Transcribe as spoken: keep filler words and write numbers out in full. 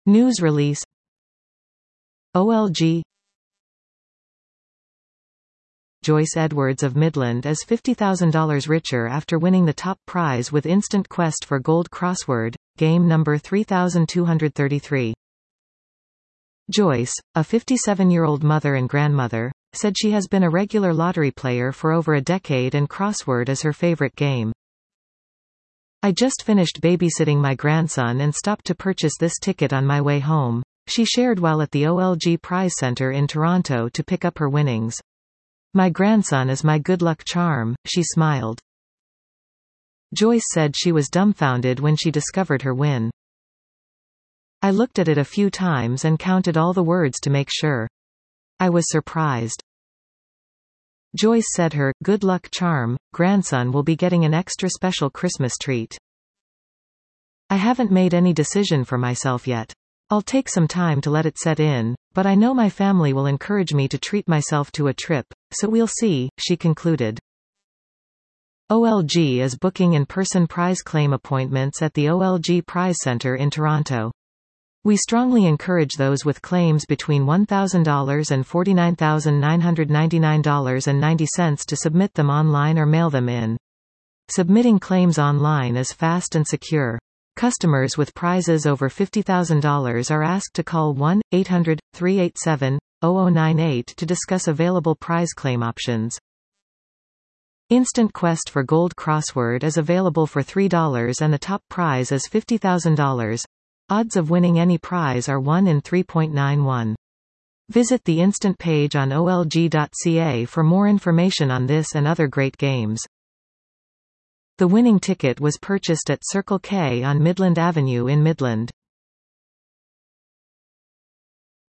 News release. O L G. Joyce Edwards of Midland is fifty thousand dollars richer after winning the top prize with Instant Quest for Gold crossword, game number three thousand two hundred thirty-three. Joyce, a fifty-seven-year-old mother and grandmother, said she has been a regular lottery player for over a decade and crossword is her favorite game. "I just finished babysitting my grandson and stopped to purchase this ticket on my way home," she shared while at the O L G Prize Center in Toronto to pick up her winnings. "My grandson is my good luck charm," she smiled. Joyce said she was dumbfounded when she discovered her win. "I looked at it a few times and counted all the words to make sure. I was surprised." Joyce said her good luck charm grandson will be getting an extra special Christmas treat. "I haven't made any decision for myself yet. I'll take some time to let it set in, but I know my family will encourage me to treat myself to a trip, so we'll see," she concluded. O L G is booking in-person prize claim appointments at the O L G Prize Center in Toronto. "We strongly encourage those with claims between one thousand dollars and forty-nine thousand nine hundred ninety-nine dollars and ninety cents to submit them online or mail them in. Submitting claims online is fast and secure. Customers with prizes over fifty thousand dollars are asked to call one eight hundred, three eight seven, zero zero nine eight to discuss available prize claim options." Instant Quest for Gold crossword is available for three dollars and the top prize is fifty thousand dollars. Odds of winning any prize are one in three point nine one. Visit the Instant page on O L G dot C A for more information on this and other great games. The winning ticket was purchased at Circle K on Midland Avenue in Midland.